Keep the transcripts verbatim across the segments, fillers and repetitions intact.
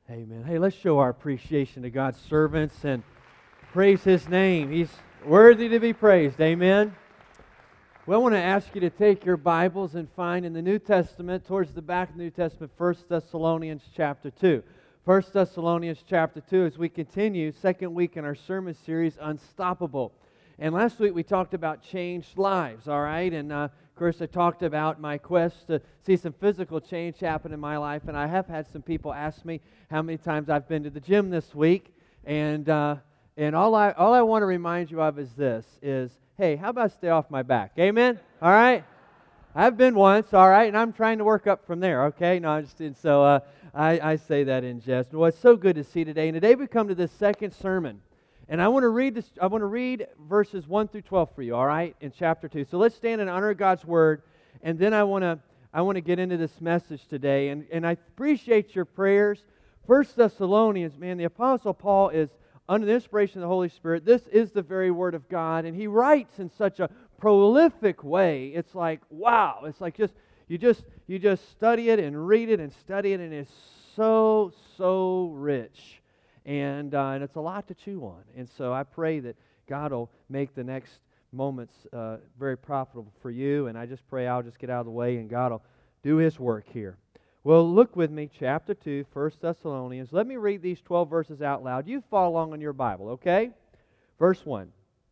Amen. Hey, let's show our appreciation to God's servants and praise His name. He's worthy to be praised. Amen. Well, I want to ask you to take your Bibles and find in the New Testament, towards the back of the New Testament, First Thessalonians chapter two. First Thessalonians chapter two, as we continue, second week in our sermon series, Unstoppable. And last week we talked about changed lives, all right? And uh, of course I talked about my quest to see some physical change happen in my life. And I have had some people ask me how many times I've been to the gym this week. And uh, and all I all I want to remind you of is this, is, hey, how about stay off my back? Amen? All right? I've been once, all right? And I'm trying to work up from there, okay? No, I'm just, and so uh, I, I say that in jest. Well, it's so good to see today. And today we come to this second sermon. And I want to read this. I want to read verses one through twelve for you, all right, in chapter two. So let's stand and honor God's word, and then I want to I want to get into this message today. And, and I appreciate your prayers. First Thessalonians, man, the Apostle Paul is under the inspiration of the Holy Spirit. This is the very Word of God, and he writes in such a prolific way. It's like, wow. It's like just you just you just study it and read it and study it, and it's so, so rich. And, uh, and it's a lot to chew on. And so I pray that God will make the next moments uh, very profitable for you. And I just pray I'll just get out of the way and God will do His work here. Well, look with me, chapter two, First Thessalonians. Let me read these twelve verses out loud. You follow along on your Bible, okay? Verse one.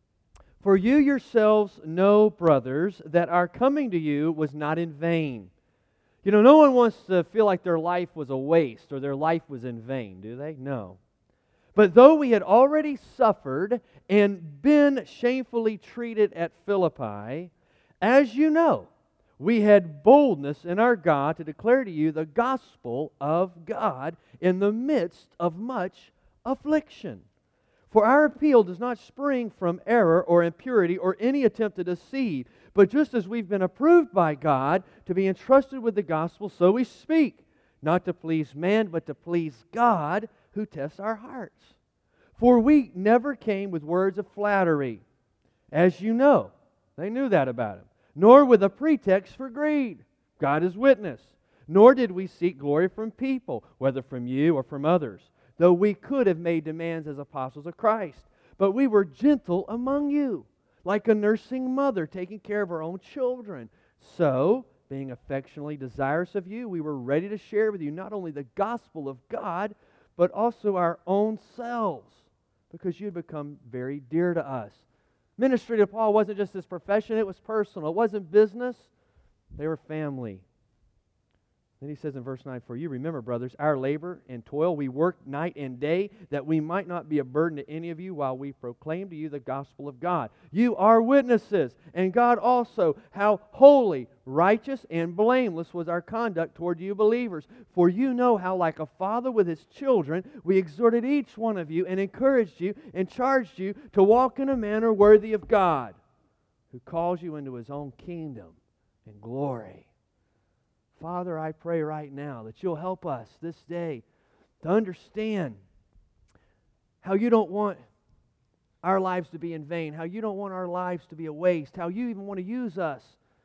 For you yourselves know, brothers, that our coming to you was not in vain. You know, no one wants to feel like their life was a waste or their life was in vain, do they? No. But though we had already suffered and been shamefully treated at Philippi, as you know, we had boldness in our God to declare to you the gospel of God in the midst of much affliction. For our appeal does not spring from error or impurity or any attempt to deceive, but just as we've been approved by God to be entrusted with the gospel, so we speak, not to please man, but to please God, who tests our hearts. For we never came with words of flattery, as you know. They knew that about him. Nor with a pretext for greed. God is witness. Nor did we seek glory from people, whether from you or from others, though we could have made demands as apostles of Christ. But we were gentle among you, like a nursing mother taking care of her own children. So, being affectionately desirous of you, we were ready to share with you not only the gospel of God, but also our own selves, because you had become very dear to us. Ministry to Paul wasn't just his profession, it was personal. It wasn't business. They were family. Then he says in verse nine, for you remember, brothers, our labor and toil, we worked night and day, that we might not be a burden to any of you while we proclaim to you the gospel of God. You are witnesses, and God also, how holy, righteous, and blameless was our conduct toward you believers. For you know how, like a father with his children, we exhorted each one of you and encouraged you and charged you to walk in a manner worthy of God, who calls you into His own kingdom and glory. Father, I pray right now that You'll help us this day to understand how You don't want our lives to be in vain, how You don't want our lives to be a waste, how You even want to use us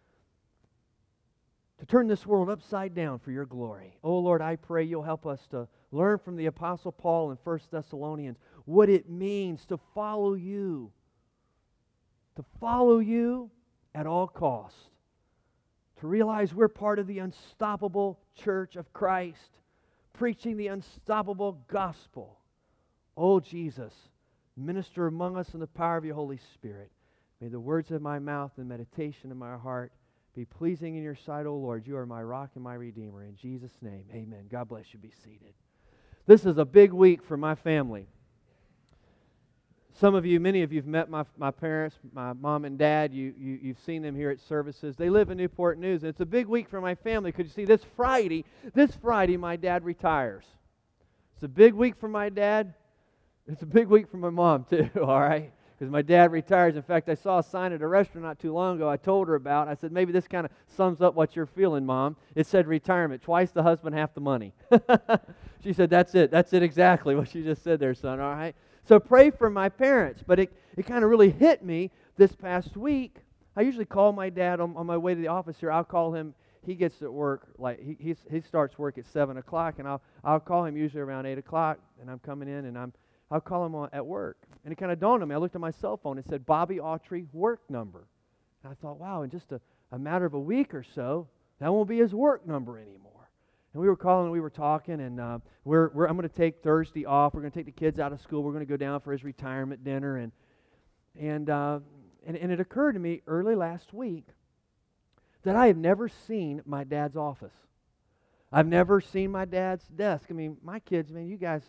to turn this world upside down for Your glory. Oh Lord, I pray You'll help us to learn from the Apostle Paul in First Thessalonians what it means to follow You, to follow You at all costs. To realize we're part of the unstoppable church of Christ, preaching the unstoppable gospel. Oh, Jesus, minister among us in the power of Your Holy Spirit. May the words of my mouth and meditation of my heart be pleasing in Your sight, O Lord. You are my rock and my redeemer. In Jesus' name, amen. God bless you. Be seated. This is a big week for my family. Some of you, many of you have met my, my parents, my mom and dad. You, you, you've seen them here at services. They live in Newport News. And it's a big week for my family because you see, this Friday, this Friday, my dad retires. It's a big week for my dad. It's a big week for my mom, too, all right? Because my dad retires. In fact, I saw a sign at a restaurant not too long ago I told her about. I said, maybe this kind of sums up what you're feeling, Mom. It said retirement, twice the husband, half the money. She said, that's it. That's it exactly what she just said there, son, all right? So pray for my parents. But it, it kind of really hit me this past week. I usually call my dad on, on my way to the office here. I'll call him he gets at work, like he he's, he starts work at seven o'clock, and I'll I'll call him usually around eight o'clock, and I'm coming in, and I'm I'll call him on, at work. And it kind of dawned on me. I looked at my cell phone. It said Bobby Autry work number. And I thought, wow, in just a, a matter of a week or so, that won't be his work number anymore. And we were calling, we were talking, and uh, we're, we're I'm going to take Thursday off. We're going to take the kids out of school. We're going to go down for his retirement dinner. And and, uh, and and it occurred to me early last week that I have never seen my dad's office. I've never seen my dad's desk. I mean, my kids, man, you guys,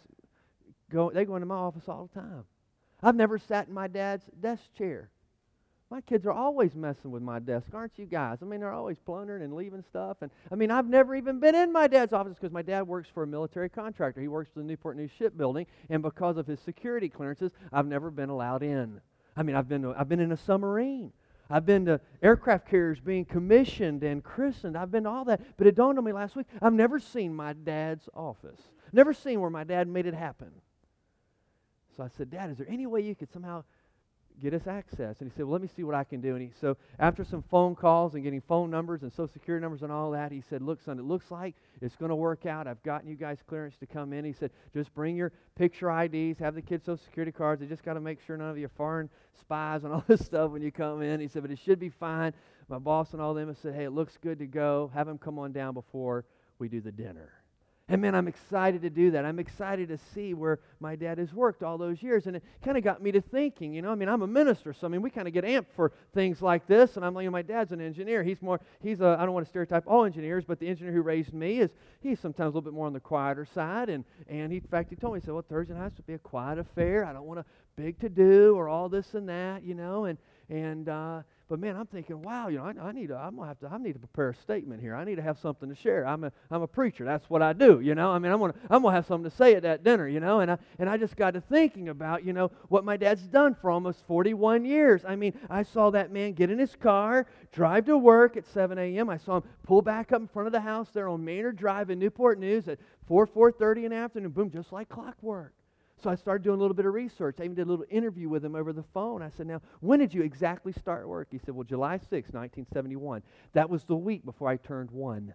go they go into my office all the time. I've never sat in my dad's desk chair. My kids are always messing with my desk, aren't you guys? I mean, they're always plundering and leaving stuff. And I mean, I've never even been in my dad's office because my dad works for a military contractor. He works for the Newport News shipbuilding, and because of his security clearances, I've never been allowed in. I mean, I've been to, I've been in a submarine. I've been to aircraft carriers being commissioned and christened. I've been to all that. But it dawned on me last week, I've never seen my dad's office. Never seen where my dad made it happen. So I said, Dad, is there any way you could somehow get us access? And he said, well, let me see what I can do. And he, so after some phone calls and getting phone numbers and social security numbers and all that, he said, look, son, it looks like it's going to work out. I've gotten you guys clearance to come in. He said, just bring your picture I Ds, have the kids' social security cards. They just got to make sure none of you are foreign spies and all this stuff when you come in. He said, but it should be fine. My boss and all them have said, hey, it looks good to go. Have them come on down before we do the dinner. And man, I'm excited to do that. I'm excited to see where my dad has worked all those years. And it kind of got me to thinking, you know, I mean, I'm a minister, so I mean, we kind of get amped for things like this. And I'm like, you know, my dad's an engineer. He's more, he's a, I don't want to stereotype all engineers, but the engineer who raised me is, he's sometimes a little bit more on the quieter side. And, and he, in fact, he told me, he said, well, Thursday nights would be a quiet affair. I don't want a big to-do or all this and that, you know. And, and, uh, But man, I'm thinking, wow, you know, I, I need to, I'm gonna have to, I need to prepare a statement here. I need to have something to share. I'm a, I'm a preacher. That's what I do, you know. I mean, I'm gonna, I'm gonna have something to say at that dinner, you know. And I, and I just got to thinking about, you know, what my dad's done for almost forty-one years. I mean, I saw that man get in his car, drive to work at seven a.m. I saw him pull back up in front of the house there on Maynard Drive in Newport News at four, four thirty in the afternoon. Boom, just like clockwork. So I started doing a little bit of research. I even did a little interview with him over the phone. I said, now, when did you exactly start work? He said, well, July sixth, nineteen seventy-one. That was the week before I turned one.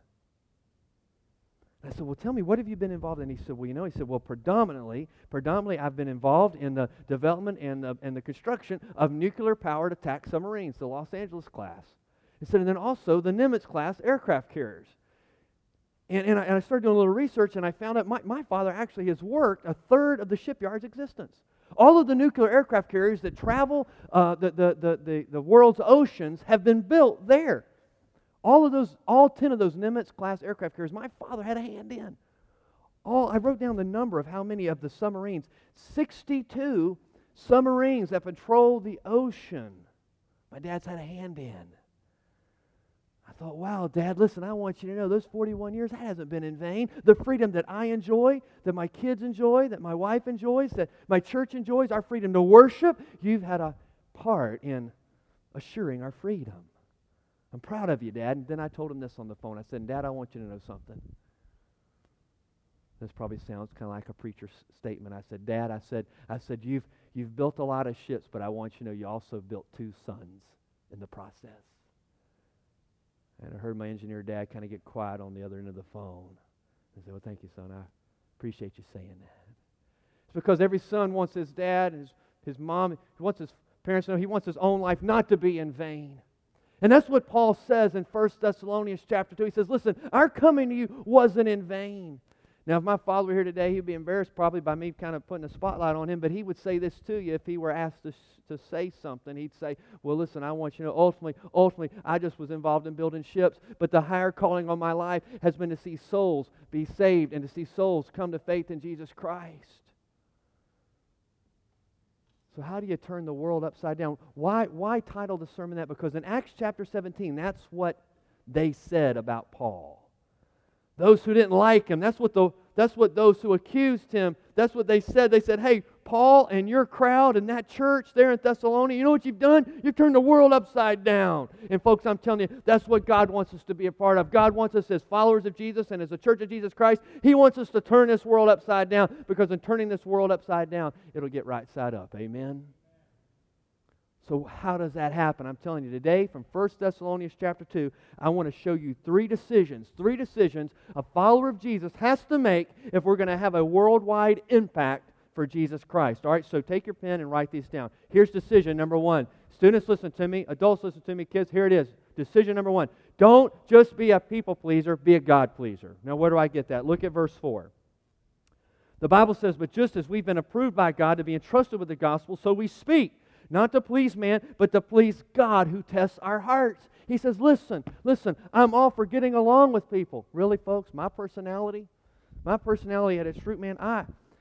I said, well, tell me, what have you been involved in? He said, well, you know, he said, well, predominantly, predominantly I've been involved in the development and the, and the construction of nuclear-powered attack submarines, the Los Angeles class. He said, and then also the Nimitz class aircraft carriers. And, and, I, and I started doing a little research, and I found out my, my father actually has worked a third of the shipyard's existence. All of the nuclear aircraft carriers that travel uh, the, the, the, the, the world's oceans have been built there. All of those, all ten of those Nimitz-class aircraft carriers, my father had a hand in. All I wrote down the number of how many of the submarines. sixty-two submarines that patrol the ocean. My dad's had a hand in. I thought, wow, Dad, listen, I want you to know those forty-one years, that hasn't been in vain. The freedom that I enjoy, that my kids enjoy, that my wife enjoys, that my church enjoys, our freedom to worship, you've had a part in assuring our freedom. I'm proud of you, Dad. And then I told him this on the phone. I said, Dad, I want you to know something. This probably sounds kind of like a preacher's statement. I said, Dad, I said, I said, you've you've built a lot of ships, but I want you to know you also built two sons in the process. And I heard my engineer dad kind of get quiet on the other end of the phone. I said, well, thank you, son. I appreciate you saying that. It's because every son wants his dad and his, his mom, he wants his parents to know he wants his own life not to be in vain. And that's what Paul says in First Thessalonians chapter two. He says, listen, our coming to you wasn't in vain. Now, if my father were here today, he'd be embarrassed probably by me kind of putting a spotlight on him, but he would say this to you if he were asked to, to say something. He'd say, well, listen, I want you to know, ultimately, ultimately, I just was involved in building ships, but the higher calling on my life has been to see souls be saved and to see souls come to faith in Jesus Christ. So how do you turn the world upside down? Why, why title the sermon that? Because in Acts chapter seventeen, that's what they said about Paul. Those who didn't like him, that's what the that's what those who accused him, that's what they said. They said, hey, Paul and your crowd and that church there in Thessalonica, you know what you've done? You've turned the world upside down. And folks, I'm telling you, that's what God wants us to be a part of. God wants us as followers of Jesus and as a church of Jesus Christ, He wants us to turn this world upside down, because in turning this world upside down, it'll get right side up. Amen? So how does that happen? I'm telling you today from First Thessalonians chapter two, I want to show you three decisions, three decisions a follower of Jesus has to make if we're going to have a worldwide impact for Jesus Christ. All right, so take your pen and write these down. Here's decision number one. Students, listen to me. Adults, listen to me. Kids, here it is. Decision number one. Don't just be a people pleaser, be a God pleaser. Now, where do I get that? Look at verse four. The Bible says, but just as we've been approved by God to be entrusted with the gospel, so we speak. Not to please man, but to please God who tests our hearts. He says, listen, listen, I'm all for getting along with people. Really, folks, my personality, my personality at its root, man, I,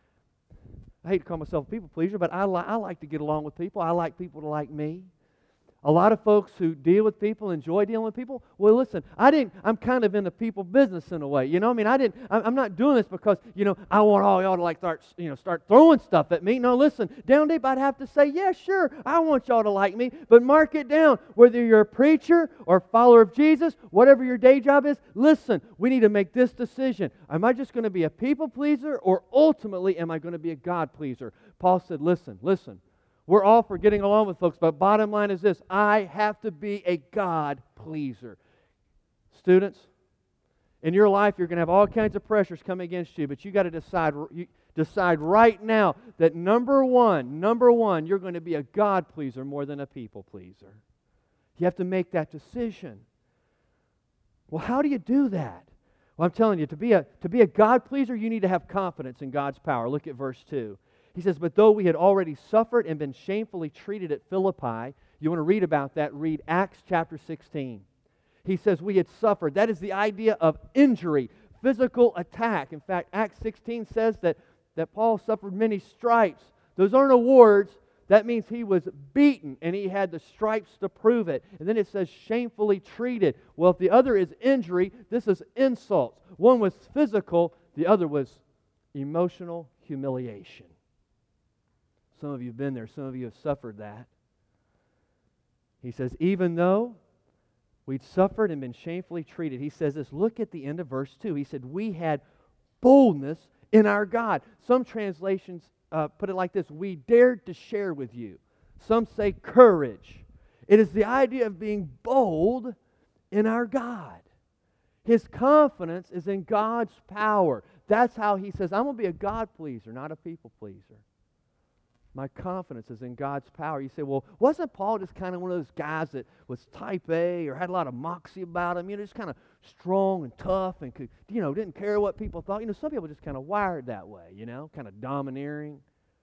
I hate to call myself a people pleaser, but I, li- I like to get along with people. I like people to like me. A lot of folks who deal with people, enjoy dealing with people, well, listen, I didn't, I'm kind of in the people business in a way, you know, I mean, I didn't, I'm not doing this because, you know, I want all y'all to like start, you know, start throwing stuff at me. No, listen, down deep I'd have to say, yeah, sure, I want y'all to like me, but mark it down, whether you're a preacher or a follower of Jesus, whatever your day job is, listen, we need to make this decision. Am I just going to be a people pleaser, or ultimately am I going to be a God pleaser? Paul said, listen, listen. We're all for getting along with folks, but bottom line is this: I have to be a God pleaser. Students, in your life you're going to have all kinds of pressures coming against you, but you got to decide you decide right now that number one, number one, you're going to be a God pleaser more than a people pleaser. You have to make that decision. Well, how do you do that? Well, I'm telling you, to be a to be a God pleaser, you need to have confidence in God's power. Look at verse two. He says, but though we had already suffered and been shamefully treated at Philippi, you want to read about that, read Acts chapter sixteen. He says we had suffered. That is the idea of injury, physical attack. In fact, Acts sixteen says that, that Paul suffered many stripes. Those aren't awards. That means he was beaten and he had the stripes to prove it. And then it says shamefully treated. Well, if the other is injury, this is insults. One was physical, the other was emotional humiliation. Some of you have been there. Some of you have suffered that. He says, even though we'd suffered and been shamefully treated, he says this, look at the end of verse two. He said, we had boldness in our God. Some translations uh, put it like this, we dared to share with you. Some say courage. It is the idea of being bold in our God. His confidence is in God's power. That's how he says, I'm going to be a God pleaser, not a people pleaser. My confidence is in God's power. You say, well, wasn't Paul just kind of one of those guys that was type A or had a lot of moxie about him? You know, just kind of strong and tough and, could, you know, didn't care what people thought. You know, some people just kind of wired that way, you know, kind of domineering.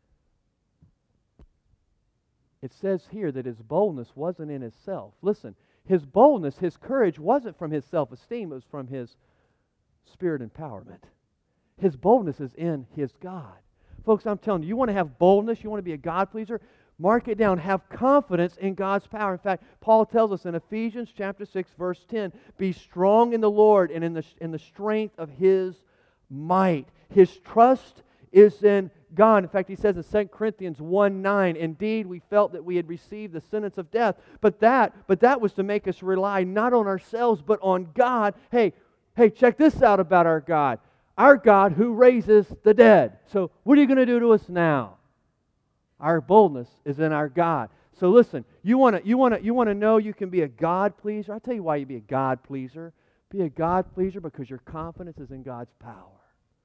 It says here that his boldness wasn't in himself. Listen, his boldness, his courage wasn't from his self-esteem. It was from his spirit empowerment. His boldness is in his God. Folks, I'm telling you, you want to have boldness, you want to be a God pleaser, mark it down. Have confidence in God's power. In fact, Paul tells us in Ephesians chapter six, verse ten, be strong in the Lord and in the, in the strength of His might. His trust is in God. In fact, he says in Second Corinthians one nine, indeed, we felt that we had received the sentence of death, but that, but that was to make us rely not on ourselves, but on God. Hey, hey, check this out about our God. Our God who raises the dead. So what are you going to do to us now? Our boldness is in our God. So listen, you want to you want to you want to know you can be a God pleaser? I'll tell you why you be a God pleaser. Be a God pleaser because your confidence is in God's power.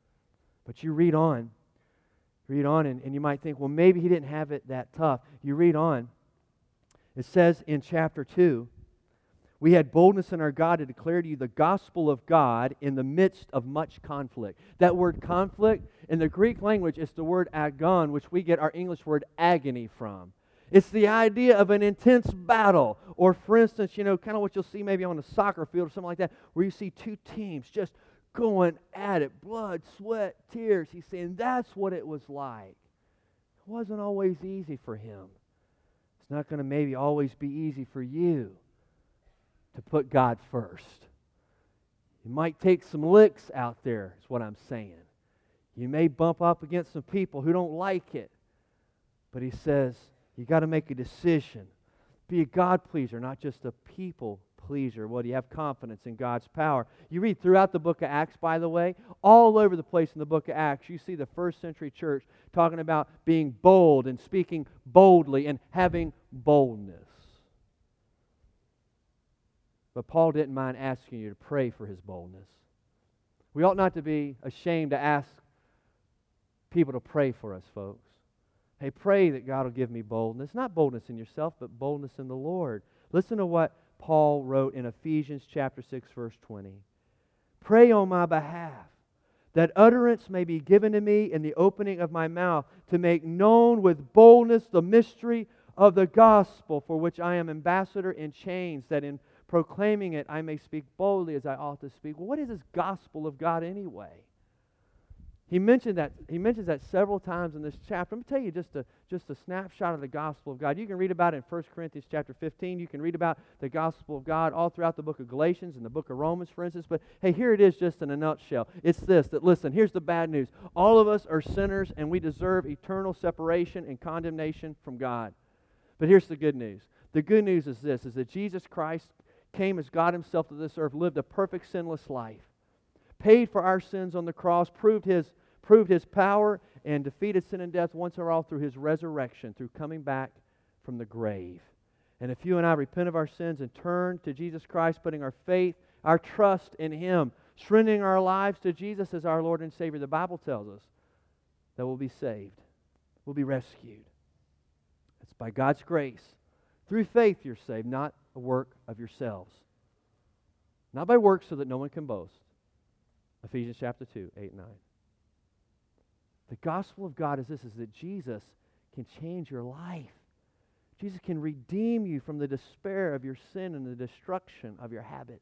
But you read on, read on, and, and you might think, well, maybe he didn't have it that tough. You read on. It says in chapter two, we had boldness in our God to declare to you the gospel of God in the midst of much conflict. That word conflict, in the Greek language, is the word agon, which we get our English word agony from. It's the idea of an intense battle. Or for instance, you know, kind of what you'll see maybe on a soccer field or something like that, where you see two teams just going at it. Blood, sweat, tears. He's saying that's what it was like. It wasn't always easy for him. It's not going to maybe always be easy for you to put God first. You might take some licks out there, is what I'm saying. You may bump up against some people who don't like it. But he says, you got to make a decision. Be a God pleaser, not just a people pleaser. Well, do you have confidence in God's power? You read throughout the book of Acts, by the way, all over the place in the book of Acts, you see the first century church talking about being bold and speaking boldly and having boldness. But Paul didn't mind asking you to pray for his boldness. We ought not to be ashamed to ask people to pray for us, folks. Hey, pray that God will give me boldness. Not boldness in yourself, but boldness in the Lord. Listen to what Paul wrote in Ephesians chapter six, verse twenty. Pray on my behalf, that utterance may be given to me in the opening of my mouth, to make known with boldness the mystery of the gospel, for which I am ambassador in chains, that in proclaiming it I may speak boldly as I ought to speak. Well, what is this gospel of God anyway? He mentioned that he mentions that several times in this chapter. Let me tell you just a just a snapshot of the gospel of God. You can read about it in First Corinthians chapter fifteen. You can read about the gospel of God all throughout the book of Galatians and the book of Romans, for instance. But hey, here it is just in a nutshell. It's this, that listen, here's the bad news. All of us are sinners and we deserve eternal separation and condemnation from God. But here's the good news. The good news is this, is that Jesus Christ came as God Himself to this earth, lived a perfect sinless life, paid for our sins on the cross, proved His proved His power, and defeated sin and death once and for all through His resurrection, through coming back from the grave. And if you and I repent of our sins and turn to Jesus Christ, putting our faith, our trust in Him, surrendering our lives to Jesus as our Lord and Savior, the Bible tells us that we'll be saved. We'll be rescued. It's by God's grace. Through faith you're saved, not a work of yourselves. Not by works so that no one can boast. Ephesians chapter two, eight and nine. The gospel of God is this, is that Jesus can change your life. Jesus can redeem you from the despair of your sin and the destruction of your habits.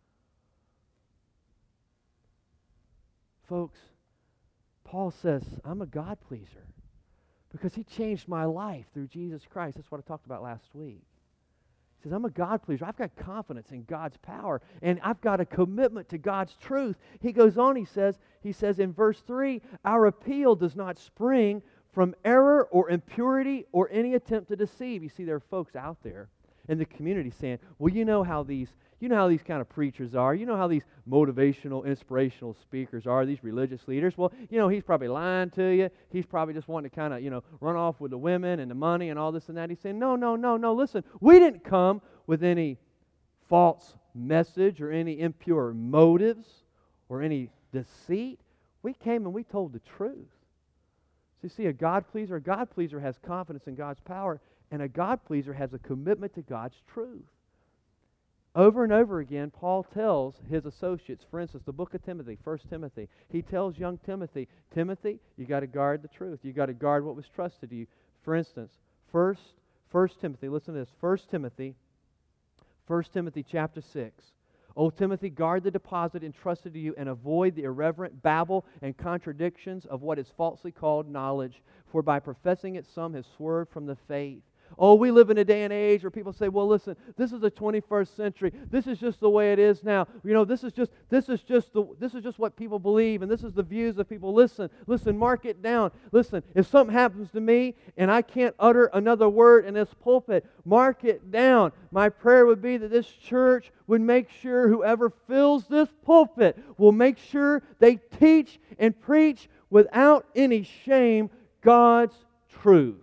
Folks, Paul says, I'm a God pleaser because He changed my life through Jesus Christ. That's what I talked about last week. He says, I'm a God pleaser. I've got confidence in God's power, and I've got a commitment to God's truth. He goes on, he says, he says in verse three, our appeal does not spring from error or impurity or any attempt to deceive. You see, there are folks out there in the community saying, well, you know how these, you know how these kind of preachers are. You know how these motivational, inspirational speakers are, these religious leaders. Well, you know, he's probably lying to you. He's probably just wanting to kind of, you know, run off with the women and the money and all this and that. He's saying, no, no, no, no, listen, we didn't come with any false message or any impure motives or any deceit. We came and we told the truth. So you see, a God pleaser, a God pleaser has confidence in God's power, and a God pleaser has a commitment to God's truth. Over and over again, Paul tells his associates, for instance, the book of Timothy, First Timothy, he tells young Timothy, Timothy, you got to guard the truth. You got to guard what was trusted to you. For instance, First, First Timothy, listen to this, First Timothy, First Timothy chapter six. O Timothy, guard the deposit entrusted to you and avoid the irreverent babble and contradictions of what is falsely called knowledge, for by professing it some have swerved from the faith. Oh, we live in a day and age where people say, well, listen, this is the twenty-first century. This is just the way it is now. You know, this is just this is just the this is just what people believe, and this is the views of people. Listen, listen, mark it down. Listen, if something happens to me and I can't utter another word in this pulpit, mark it down. My prayer would be that this church would make sure whoever fills this pulpit will make sure they teach and preach without any shame God's truth.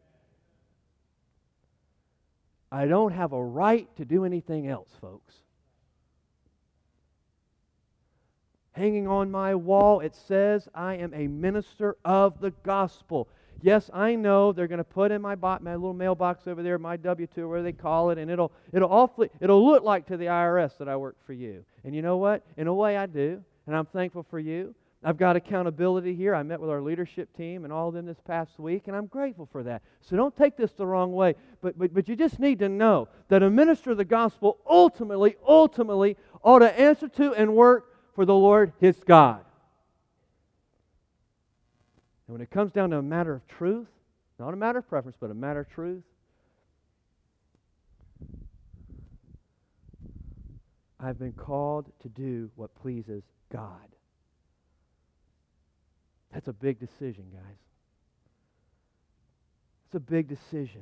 I don't have a right to do anything else, folks. Hanging on my wall, it says, I am a minister of the gospel. Yes, I know they're going to put in my bo- my little mailbox over there, my W two, or whatever they call it, and it'll it'll awfully it'll look like to the I R S that I work for you. And you know what? In a way, I do, and I'm thankful for you. I've got accountability here. I met with our leadership team and all of them this past week, and I'm grateful for that. So don't take this the wrong way, but, but, but you just need to know that a minister of the gospel ultimately, ultimately ought to answer to and work for the Lord his God. And when it comes down to a matter of truth, not a matter of preference, but a matter of truth, I've been called to do what pleases God. That's a big decision, guys. It's a big decision.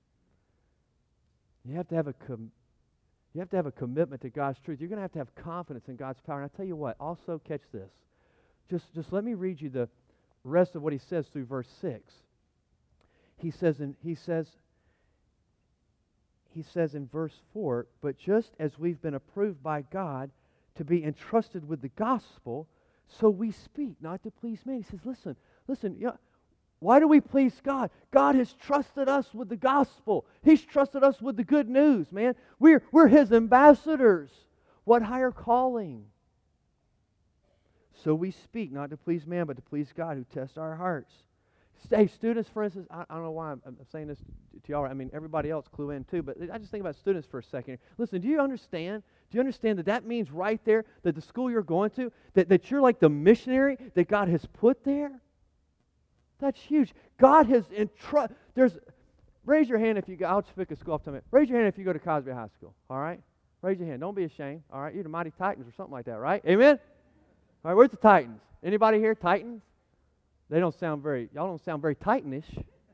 You have to have a com- you have to have a commitment to God's truth. You're going to have to have confidence in God's power. And I tell you what, also catch this. Just, just let me read you the rest of what he says through verse six. He says, and he says, he says in verse four, but just as we've been approved by God to be entrusted with the gospel, so we speak, not to please man. He says, listen, listen, yeah, why do we please God? God has trusted us with the gospel. He's trusted us with the good news, man. We're, we're His ambassadors. What higher calling? So we speak, not to please man, but to please God who tests our hearts. Hey, students, for instance, I, I don't know why I'm, I'm saying this to y'all. I mean, everybody else clue in too, but I just think about students for a second. Listen, do you understand? Do you understand that that means right there that the school you're going to, that, that you're like the missionary that God has put there? That's huge. God has entrusted. There's, raise your hand if you go. I'll just pick a school off the top of my head. Raise your hand if you go to Cosby High School. All right, raise your hand. Don't be ashamed. All right, you're the Mighty Titans or something like that, right? Amen. All right, where's the Titans? Anybody here Titans? They don't sound very, y'all don't sound very Titanish.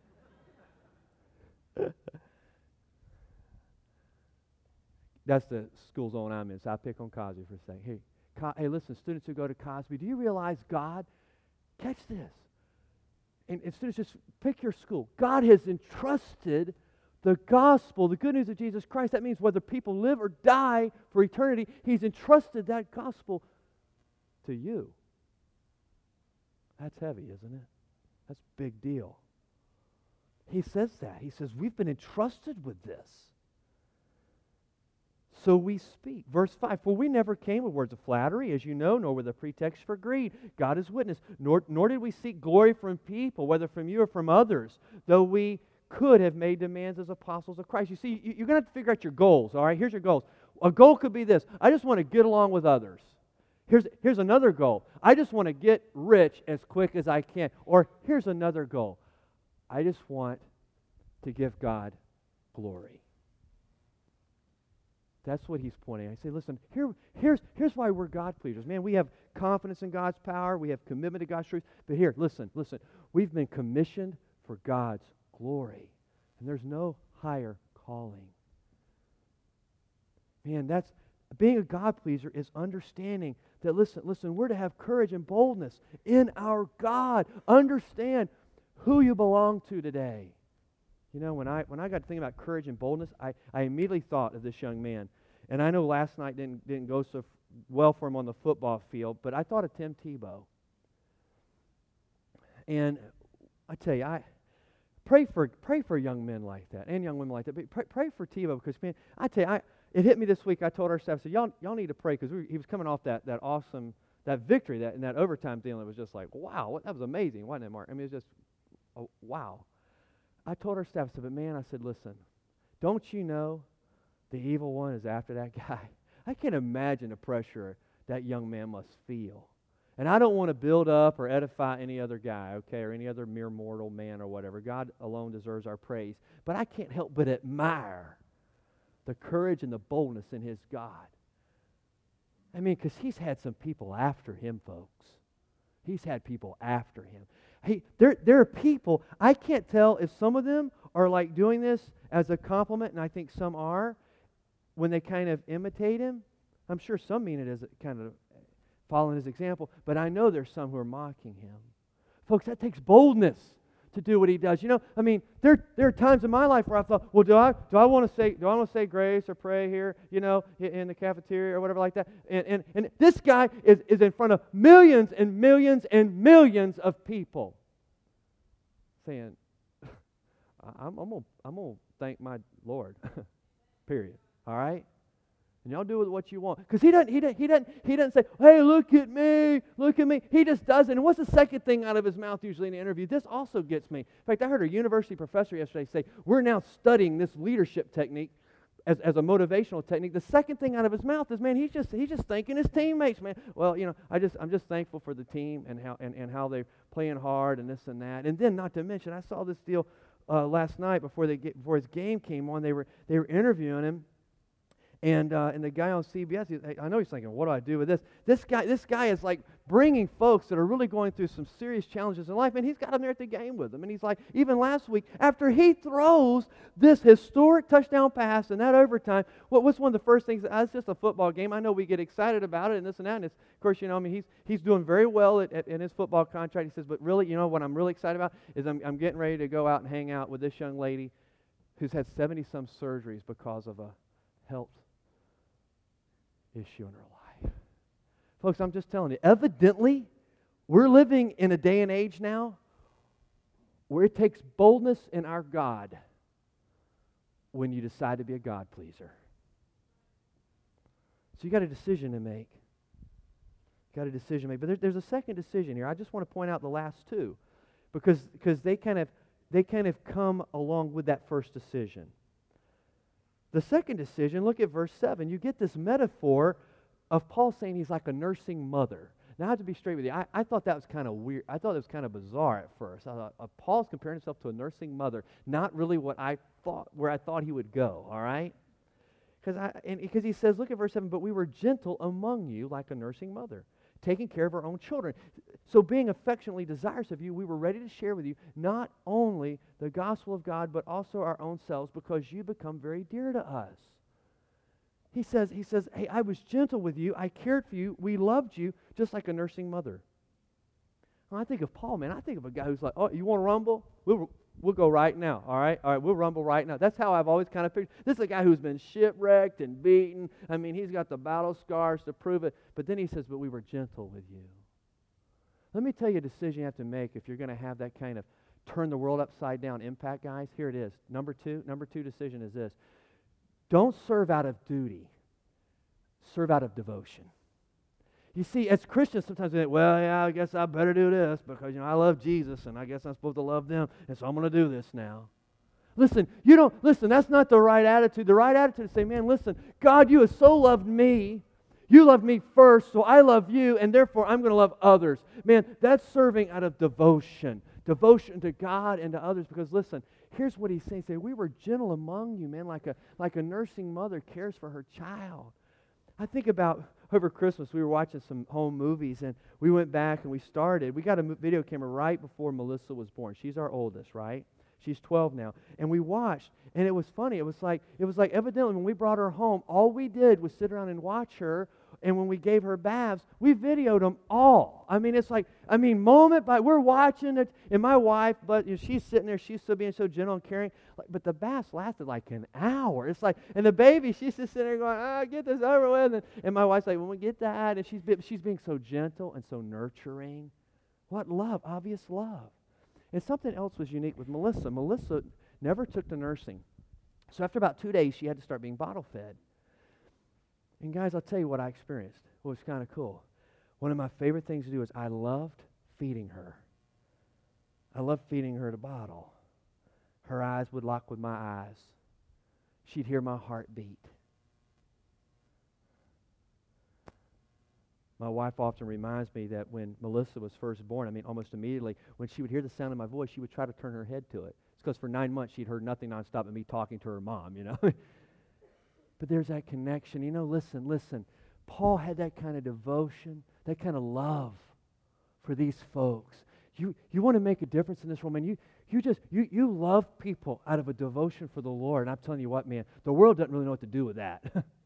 That's the school zone I'm in, so I pick on Cosby for a second. Hey, Co- hey, listen, students who go to Cosby, do you realize God, catch this, and, and students, just pick your school. God has entrusted the gospel, the good news of Jesus Christ. That means whether people live or die for eternity, He's entrusted that gospel to you. That's heavy, isn't it? That's a big deal. He says that. He says, we've been entrusted with this. So we speak. Verse five, for we never came with words of flattery, as you know, nor with a pretext for greed. God is witness. Nor, nor did we seek glory from people, whether from you or from others, though we could have made demands as apostles of Christ. You see, you, you're going to have to figure out your goals, all right? Here's your goals. A goal could be this. I just want to get along with others. Here's, here's another goal. I just want to get rich as quick as I can. Or here's another goal. I just want to give God glory. That's what he's pointing. I say, listen, here, here's, here's why we're God pleasers. Man, we have confidence in God's power. We have commitment to God's truth. But here, listen, listen. We've been commissioned for God's glory. And there's no higher calling. Man, that's being a God pleaser is understanding that, listen, listen, we're to have courage and boldness in our God. Understand who you belong to today. You know, when I when I got to thinking about courage and boldness, I, I immediately thought of this young man. And I know last night didn't didn't go so well for him on the football field, but I thought of Tim Tebow. And I tell you, I pray for pray for young men like that and young women like that. But pray, pray for Tebow because, man, I tell you, I it hit me this week. I told our staff, I said, y'all, y'all need to pray because we, he was coming off that that awesome, that victory, that and that overtime deal. It was just like, wow, what, that was amazing, wasn't it, Mark? I mean, it was just, oh, wow. I told our staff, I said, but man, I said, listen, don't you know the evil one is after that guy? I can't imagine the pressure that young man must feel. And I don't want to build up or edify any other guy, okay, or any other mere mortal man or whatever. God alone deserves our praise. But I can't help but admire the courage and the boldness in his God. I mean, because he's had some people after him, folks. He's had people after him. Hey, there, there are people, I can't tell if some of them are like doing this as a compliment, and I think some are, when they kind of imitate him. I'm sure some mean it as a kind of following his example, but I know there's some who are mocking him. Folks, that takes boldness to do what he does. You know, I mean, there there are times in my life where I thought, well, do I do I want to say do I want to say grace or pray here, you know, in the cafeteria or whatever like that? And and, and this guy is, is in front of millions and millions and millions of people saying, I'm, I'm gonna I'm gonna thank my Lord. Period. All right? And y'all do with what you want. Because he doesn't, he doesn't, he doesn't, he doesn't say, hey, look at me, look at me. He just doesn't. And what's the second thing out of his mouth usually in an interview? This also gets me. In fact, I heard a university professor yesterday say, we're now studying this leadership technique as, as a motivational technique. The second thing out of his mouth is, man, he's just he's just thanking his teammates, man. Well, you know, I just I'm just thankful for the team and how and, and how they're playing hard and this and that. And then not to mention, I saw this deal uh, last night before they get before his game came on. They were they were interviewing him. And uh, and the guy on C B S, he, I know he's thinking, what do I do with this? This guy, this guy is like bringing folks that are really going through some serious challenges in life, and he's got them there at the game with them. And he's like, even last week, after he throws this historic touchdown pass and that overtime, what was one of the first things? Uh, it's just a football game. I know we get excited about it and this and that. And it's, of course, you know, I mean, he's he's doing very well at, at, in his football contract. He says, but really, you know, what I'm really excited about is I'm I'm getting ready to go out and hang out with this young lady who's had seventy-some surgeries because of a health issue in her life. Folks, I'm just telling you, evidently, we're living in a day and age now where it takes boldness in our God when you decide to be a God pleaser. So you got a decision to make. Got a decision to make. But there, there's a second decision here. I just want to point out the last two because because they kind of they kind of come along with that first decision. The second decision, look at verse seven. You get this metaphor of Paul saying he's like a nursing mother. Now, I have to be straight with you. I, I thought that was kind of weird. I thought it was kind of bizarre at first. I thought uh, Paul's comparing himself to a nursing mother. Not really what I thought, where I thought he would go. All right, because I and because he says, look at verse seven. But we were gentle among you, like a nursing mother, taking care of our own children. So, being affectionately desirous of you, we were ready to share with you not only the gospel of God, but also our own selves, because you become very dear to us. He says, he says, hey, I was gentle with you. I cared for you. We loved you just like a nursing mother. When I think of Paul, man, I think of a guy who's like, oh, you want to rumble? We'll, we'll go right now, all right? All right, we'll rumble right now. That's how I've always kind of pictured. This is a guy who's been shipwrecked and beaten. I mean, he's got the battle scars to prove it. But then he says, but we were gentle with you. Let me tell you a decision you have to make if you're going to have that kind of turn the world upside down impact, guys. Here it is. Number two, number two decision is this. Don't serve out of duty. Serve out of devotion. You see, as Christians, sometimes we think, well, yeah, I guess I better do this because, you know, I love Jesus and I guess I'm supposed to love them, and so I'm going to do this now. Listen, you don't, listen, that's not the right attitude. The right attitude is to say, man, listen, God, you have so loved me. You loved me first, so I love you, and therefore I'm going to love others. Man, that's serving out of devotion. Devotion to God and to others, because listen, here's what he's saying. Say, we were gentle among you, man, like a like a nursing mother cares for her child. I think about over Christmas, we were watching some home movies, and we went back and we started. We got a video camera right before Melissa was born. She's our oldest, right? She's twelve now. And we watched, and it was funny. It was like it was like evidently when we brought her home, all we did was sit around and watch her. And when we gave her baths, we videoed them all. I mean, it's like, I mean, moment by, we're watching it, and my wife, but you know, she's sitting there, she's still being so gentle and caring, like, but the baths lasted like an hour. It's like, and the baby, she's just sitting there going, ah, get this over with, and, and my wife's like, when we get that, and she's, she's being so gentle and so nurturing. What love, obvious love. And something else was unique with Melissa. Melissa never took to nursing. So after about two days, she had to start being bottle fed. And guys, I'll tell you what I experienced. It was kind of cool. One of my favorite things to do is I loved feeding her. I loved feeding her the bottle. Her eyes would lock with my eyes. She'd hear my heart beat. My wife often reminds me that when Melissa was first born, I mean almost immediately, when she would hear the sound of my voice, she would try to turn her head to it. It's because for nine months she'd heard nothing nonstop but me talking to her mom, you know. But there's that connection. You know, listen, listen. Paul had that kind of devotion, that kind of love for these folks. You you want to make a difference in this world, man. You you just you you love people out of a devotion for the Lord. And I'm telling you what, man, the world doesn't really know what to do with that.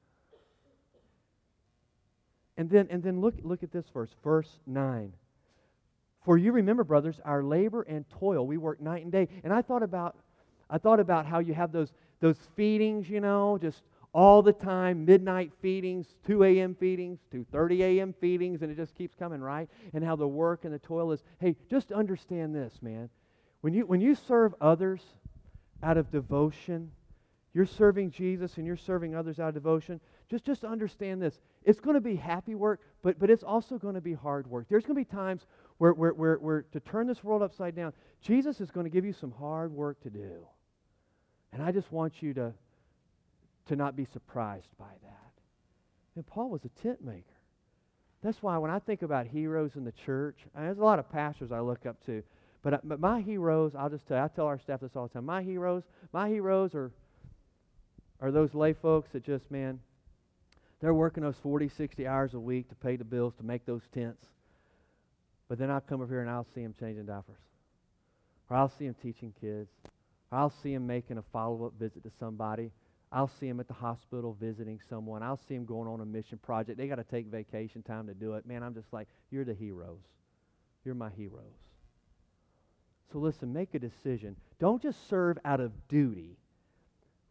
and then and then look look at this verse, verse nine. For you remember, brothers, our labor and toil. We work night and day. And I thought about I thought about how you have those those feedings, you know, just all the time, midnight feedings, two a.m. feedings, two thirty a.m. feedings, and it just keeps coming, right? And how the work and the toil is. Hey, just understand this, man. When you when you serve others out of devotion, you're serving Jesus and you're serving others out of devotion, just, just understand this. It's going to be happy work, but, but it's also going to be hard work. There's going to be times where, where, where, where to turn this world upside down, Jesus is going to give you some hard work to do. And I just want you to to not be surprised by that. And Paul was a tent maker. That's why when I think about heroes in the church, and there's a lot of pastors I look up to, but, but my heroes, I'll just tell you, I tell our staff this all the time, my heroes, my heroes are, are those lay folks that just, man, they're working those forty, sixty hours a week to pay the bills, to make those tents. But then I'll come over here and I'll see them changing diapers. Or I'll see them teaching kids. Or I'll see them making a follow-up visit to somebody. I'll see them at the hospital visiting someone. I'll see them going on a mission project. They got to take vacation time to do it. Man, I'm just like, you're the heroes. You're my heroes. So listen, make a decision. Don't just serve out of duty.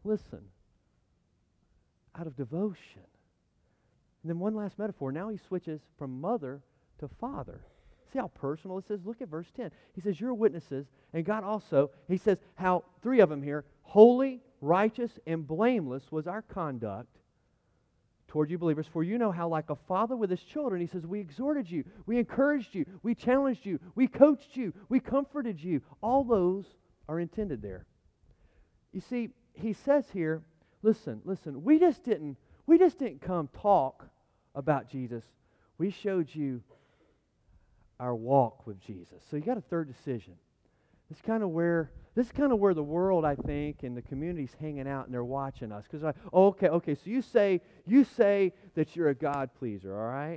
Listen, out of devotion. And then one last metaphor. Now he switches from mother to father. See how personal it is? Look at verse ten. He says, you're witnesses, and God also, he says how, three of them here, holy, righteous, and blameless was our conduct toward you believers. For you know how like a father with his children, he says, we exhorted you, we encouraged you, we challenged you, we coached you, we comforted you. All those are intended there. You see, he says here, listen, listen, we just didn't, we just didn't come talk about Jesus. We showed you our walk with Jesus. So you got a third decision. This is kind of where this is kind of where the world, I think, and the community's hanging out and they're watching us. Because I, oh, okay, okay. So you say you say that you're a God pleaser, all right?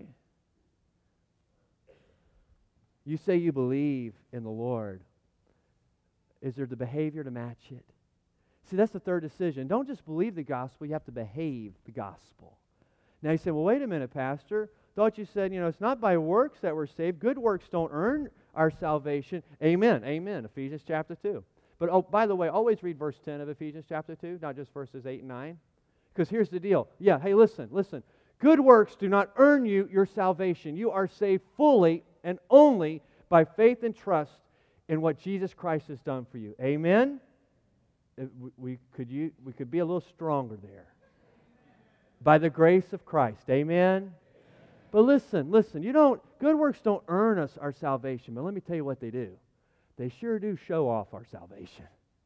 You say you believe in the Lord. Is there the behavior to match it? See, that's the third decision. Don't just believe the gospel, you have to behave the gospel. Now you say, well, wait a minute, Pastor. Thought you said, you know, it's not by works that we're saved. Good works don't earn our salvation. Amen, amen. Ephesians chapter two. But, oh, by the way, always read verse ten of Ephesians chapter two, not just verses eight and nine. Because here's the deal. Yeah, hey, listen, listen. Good works do not earn you your salvation. You are saved fully and only by faith and trust in what Jesus Christ has done for you. Amen? We, we, could, you, we could be a little stronger there. By the grace of Christ. Amen? But listen, listen, you don't, good works don't earn us our salvation, but let me tell you what they do. They sure do show off our salvation.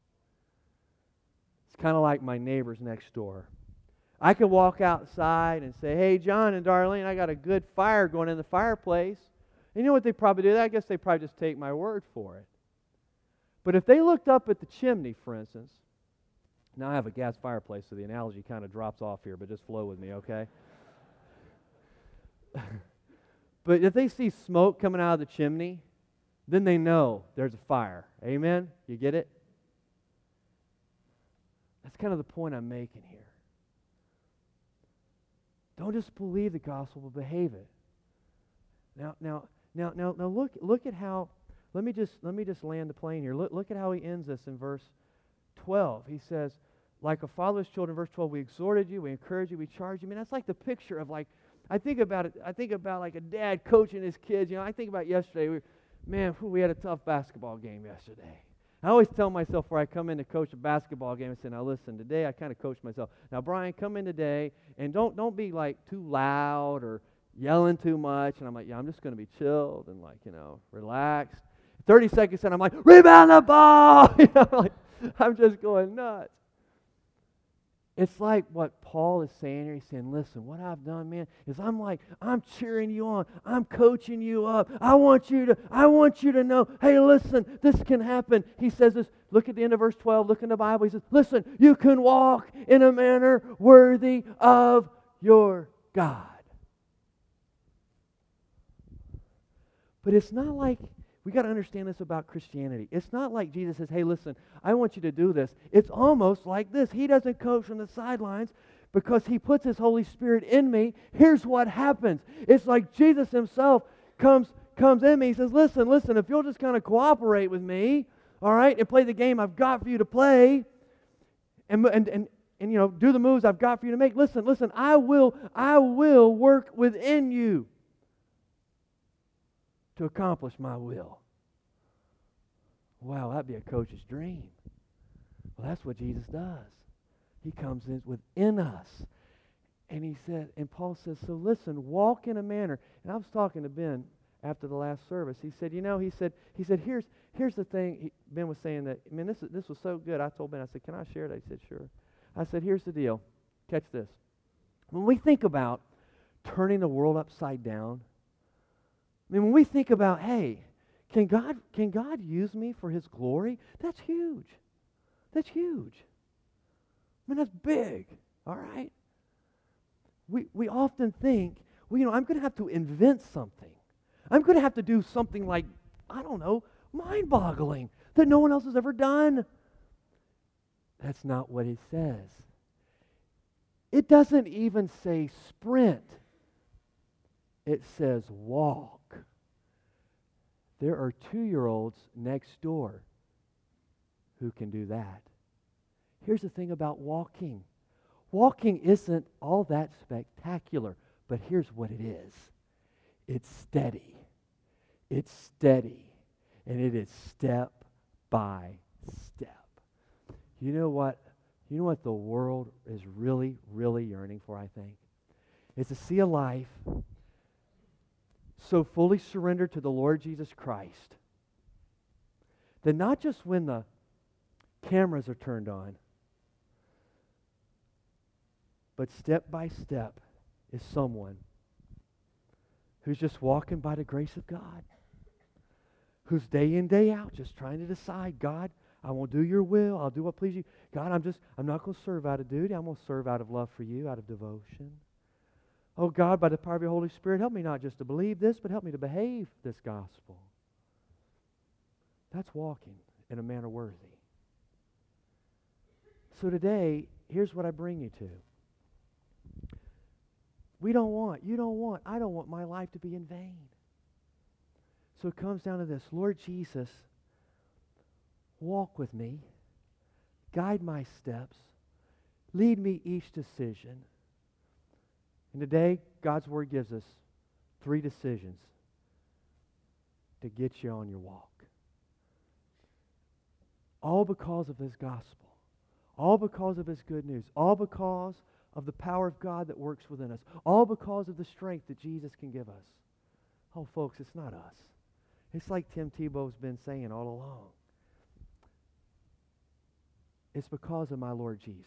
It's kind of like my neighbors next door. I could walk outside and say, hey, John and Darlene, I got a good fire going in the fireplace. And you know what they probably do? I guess they probably just take my word for it. But if they looked up at the chimney, for instance, now I have a gas fireplace, so the analogy kind of drops off here, but just flow with me, okay? But if they see smoke coming out of the chimney, then they know there's a fire. Amen? You get it? That's kind of the point I'm making here. Don't just believe the gospel, but behave it. Now, now, now, now, now look, look at how. Let me just let me just land the plane here. Look, look at how he ends this in verse twelve. He says, "Like a father's children." Verse twelve. We exhorted you, we encouraged you, we charged you. I mean, that's like the picture of like. I think about it. I think about like a dad coaching his kids. You know, I think about yesterday. We, man, whew, we had a tough basketball game yesterday. I always tell myself before I come in to coach a basketball game, I say, now listen, today I kind of coach myself. Now, Brian, come in today and don't don't be like too loud or yelling too much. And I'm like, yeah, I'm just going to be chilled and like, you know, relaxed. thirty seconds in, I'm like, rebound the ball. You know, like, I'm just going nuts. It's like what Paul is saying here. He's saying, listen, what I've done, man, is I'm like, I'm cheering you on. I'm coaching you up. I want you to, I want you to know, hey, listen, this can happen. He says this, look at the end of verse twelve, look in the Bible. He says, listen, you can walk in a manner worthy of your God. But it's not like, we got to understand this about Christianity. It's not like Jesus says, hey, listen, I want you to do this. It's almost like this. He doesn't coach from the sidelines because He puts His Holy Spirit in me. Here's what happens. It's like Jesus Himself comes, comes in me. He says, listen, listen, if you'll just kind of cooperate with me, all right, and play the game I've got for you to play, and, and, and, and you know, do the moves I've got for you to make, listen, listen, I will, I will work within you to accomplish my will. Wow, that'd be a coach's dream. Well, that's what Jesus does. He comes in within us. And he said, and Paul says, so listen, walk in a manner. And I was talking to Ben after the last service. He said, you know, he said, he said, here's here's the thing. He, Ben was saying that, I mean, this, this was so good. I told Ben, I said, can I share it? He said, sure. I said, here's the deal. Catch this. When we think about turning the world upside down, I mean, when we think about, hey, can God can God use me for His glory? That's huge. That's huge. I mean, that's big. All right. We we often think, well, you know, I'm going to have to invent something. I'm going to have to do something like, I don't know, mind-boggling that no one else has ever done. That's not what it says. It doesn't even say sprint. It says walk. There are two-year-olds next door who can do that. Here's the thing about walking. Walking isn't all that spectacular, but here's what it is. It's steady. It's steady. And it is step by step. You know what? You know what the world is really, really yearning for, I think? Is to see a life so fully surrendered to the Lord Jesus Christ that not just when the cameras are turned on, but step by step is someone who's just walking by the grace of God, who's day in, day out just trying to decide, God, I won't do your will. I'll do what pleases you. God, I'm just, I'm not going to serve out of duty. I'm going to serve out of love for you, out of devotion. Oh God, by the power of your Holy Spirit, help me not just to believe this, but help me to behave this gospel. That's walking in a manner worthy. So today, here's what I bring you to. We don't want, you don't want, I don't want my life to be in vain. So it comes down to this. Lord Jesus, walk with me. Guide my steps. Lead me each decision. And today, God's Word gives us three decisions to get you on your walk. All because of His gospel. All because of His good news. All because of the power of God that works within us. All because of the strength that Jesus can give us. Oh, folks, it's not us. It's like Tim Tebow's been saying all along. It's because of my Lord Jesus.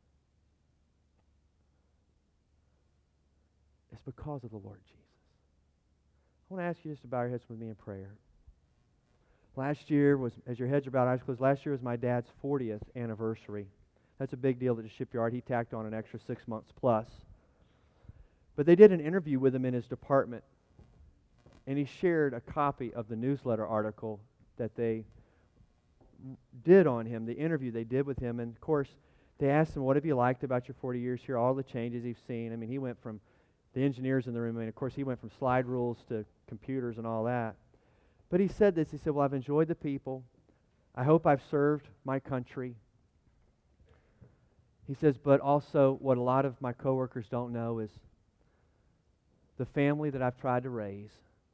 It's because of the Lord Jesus. I want to ask you just to bow your heads with me in prayer. Last year was, as your heads are bowed, eyes closed, last year was my dad's fortieth anniversary. That's a big deal at the shipyard. He tacked on an extra six months plus. But they did an interview with him in his department, and he shared a copy of the newsletter article that they did on him, the interview they did with him. And, of course, they asked him, what have you liked about your forty years here, all the changes he's seen. I mean, he went from the engineers in the room, I mean, of course, he went from slide rules to computers and all that. But he said this, he said, well, I've enjoyed the people. I hope I've served my country. He says, but also what a lot of my coworkers don't know is the family that I've tried to raise,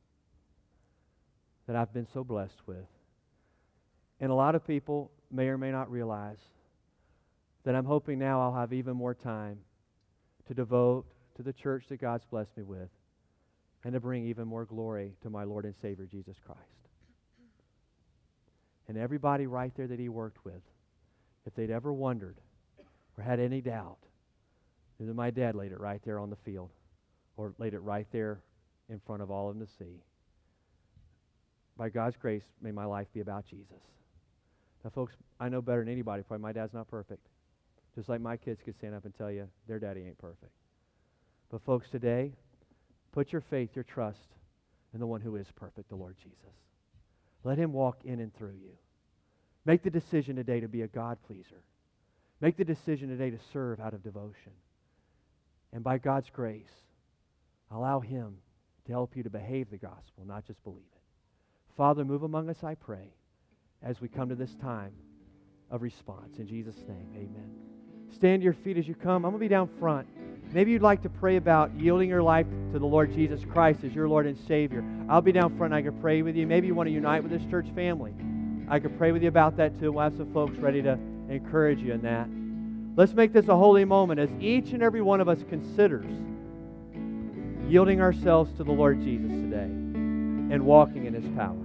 that I've been so blessed with. And a lot of people may or may not realize that I'm hoping now I'll have even more time to devote to the church that God's blessed me with and to bring even more glory to my Lord and Savior, Jesus Christ. And everybody right there that he worked with, if they'd ever wondered or had any doubt, that my dad laid it right there on the field or laid it right there in front of all of them to see. By God's grace, may my life be about Jesus. Now, folks, I know better than anybody, probably my dad's not perfect. Just like my kids could stand up and tell you their daddy ain't perfect. But folks, today, put your faith, your trust in the one who is perfect, the Lord Jesus. Let him walk in and through you. Make the decision today to be a God-pleaser. Make the decision today to serve out of devotion. And by God's grace, allow him to help you to behave the gospel, not just believe it. Father, move among us, I pray, as we come to this time of response. In Jesus' name, amen. Stand to your feet as you come. I'm going to be down front. Maybe you'd like to pray about yielding your life to the Lord Jesus Christ as your Lord and Savior. I'll be down front and I can pray with you. Maybe you want to unite with this church family. I could pray with you about that too. We'll have some folks ready to encourage you in that. Let's make this a holy moment as each and every one of us considers yielding ourselves to the Lord Jesus today and walking in his power.